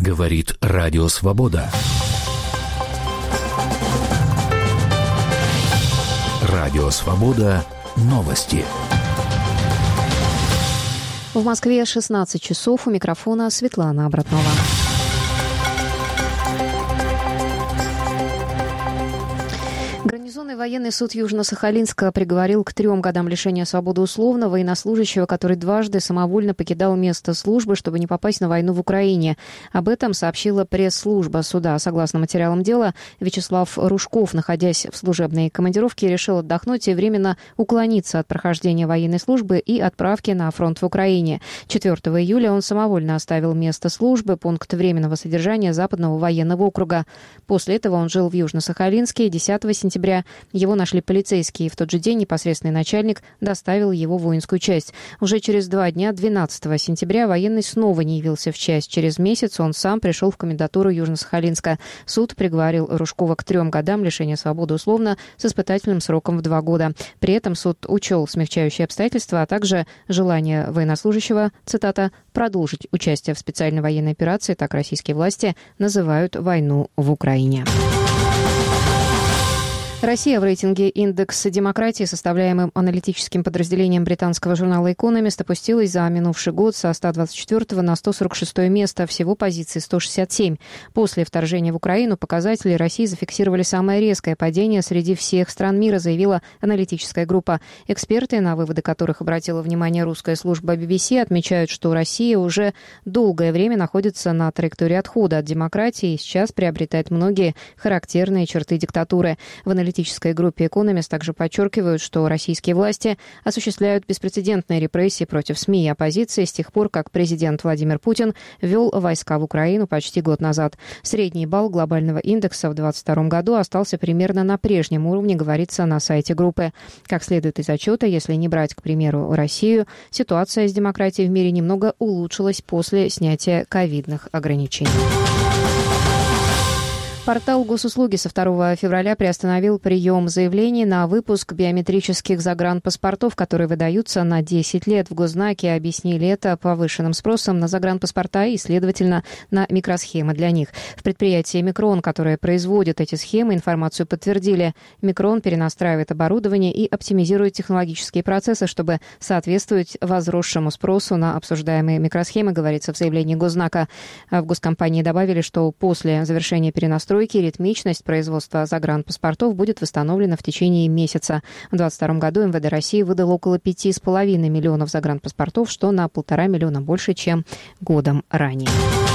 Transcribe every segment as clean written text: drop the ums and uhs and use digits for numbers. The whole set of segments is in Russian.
Говорит Радио Свобода. Радио Свобода. Новости. В Москве 16 часов. У микрофона Светлана Обратнова. Гарнизонный военный суд Южно-Сахалинска приговорил к 3 годам лишения свободы условно военнослужащего, который дважды самовольно покидал место службы, чтобы не попасть на войну в Украине. Об этом сообщила пресс-служба суда. Согласно материалам дела, Вячеслав Ружков, находясь в служебной командировке, решил отдохнуть и временно уклониться от прохождения военной службы и отправки на фронт в Украине. 4 июля он самовольно оставил место службы, пункт временного содержания Западного военного округа. После этого он жил в Южно-Сахалинске. 10 сентября его нашли полицейские, и в тот же день непосредственный начальник доставил его в воинскую часть. Уже через 2 дня, 12 сентября, военный снова не явился в часть. Через месяц он сам пришел в комендатуру Южно-Сахалинска. Суд приговорил Ружкова к 3 годам лишения свободы условно с испытательным сроком в 2 года. При этом суд учел смягчающие обстоятельства, а также желание военнослужащего, цитата, «продолжить участие в специальной военной операции», так российские власти называют войну в Украине. Россия в рейтинге «Индекс демократии», составляемым аналитическим подразделением британского журнала «Экономист», опустилась за минувший год со 124 на 146 место, всего позиций 167. После вторжения в Украину показатели России зафиксировали самое резкое падение среди всех стран мира, заявила аналитическая группа. Эксперты, на выводы которых обратила внимание русская служба BBC, отмечают, что Россия уже долгое время находится на траектории отхода от демократии и сейчас приобретает многие характерные черты диктатуры. В аналитической группе «Экономист» также подчеркивают, что российские власти осуществляют беспрецедентные репрессии против СМИ и оппозиции с тех пор, как президент Владимир Путин ввел войска в Украину почти год назад. Средний балл глобального индекса в 2022 году остался примерно на прежнем уровне, говорится на сайте группы. Как следует из отчета, если не брать, к примеру, Россию, ситуация с демократией в мире немного улучшилась после снятия ковидных ограничений. Портал госуслуги со 2 февраля приостановил прием заявлений на выпуск биометрических загранпаспортов, которые выдаются на 10 лет. В Госзнаке объяснили это повышенным спросом на загранпаспорта и, следовательно, на микросхемы для них. В предприятии «Микрон», которое производит эти схемы, информацию подтвердили. «Микрон» перенастраивает оборудование и оптимизирует технологические процессы, чтобы соответствовать возросшему спросу на обсуждаемые микросхемы, говорится в заявлении Госзнака. В госкомпании добавили, что после завершения перенастройки ритмичность производства загранпаспортов будет восстановлена в течение месяца. В 2022 году МВД России выдало около 5,5 миллионов загранпаспортов, что на 1,5 миллиона больше, чем годом ранее.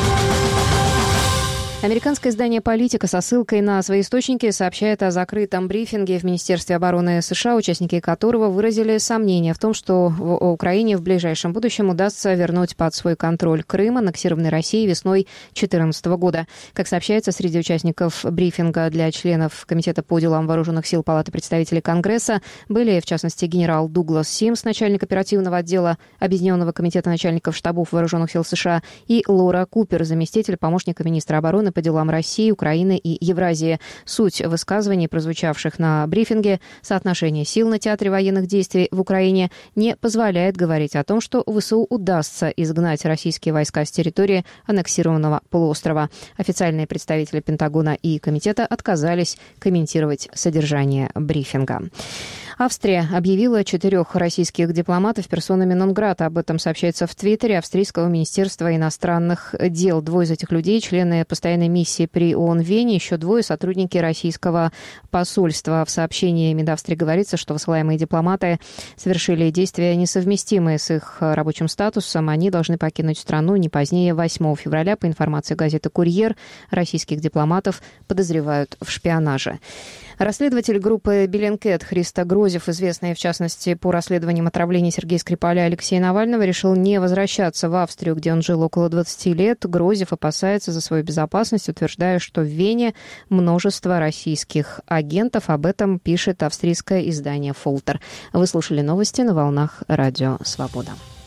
Американское издание «Политика» со ссылкой на свои источники сообщает о закрытом брифинге в Министерстве обороны США, участники которого выразили сомнения в том, что в Украине в ближайшем будущем удастся вернуть под свой контроль Крым, аннексированный Россией весной 2014 года. Как сообщается, среди участников брифинга для членов Комитета по делам вооруженных сил Палаты представителей Конгресса были, в частности, генерал Дуглас Симс, начальник оперативного отдела Объединенного комитета начальников штабов вооруженных сил США, и Лора Купер, заместитель помощника министра обороны по делам России, Украины и Евразии. Суть высказываний, прозвучавших на брифинге, соотношение сил на театре военных действий в Украине, не позволяет говорить о том, что ВСУ удастся изгнать российские войска с территории аннексированного полуострова. Официальные представители Пентагона и комитета отказались комментировать содержание брифинга. Австрия объявила 4 российских дипломатов персонами нон-грата. Об этом сообщается в Твиттере Австрийского министерства иностранных дел. 2 из этих людей – члены постоянной миссии при ООН в Вене, еще 2 – сотрудники российского посольства. В сообщении МИД Австрии говорится, что высылаемые дипломаты совершили действия, несовместимые с их рабочим статусом. Они должны покинуть страну не позднее 8 февраля. По информации газеты «Курьер», российских дипломатов подозревают в шпионаже. Расследователь группы Bellingcat Христо Грозев, известный, в частности, по расследованиям отравления Сергея Скрипаля и Алексея Навального, решил не возвращаться в Австрию, где он жил около 20 лет. Грозев опасается за свою безопасность, утверждая, что в Вене множество российских агентов. Об этом пишет австрийское издание «Фолтер». Вы слушали новости на волнах Радио Свобода.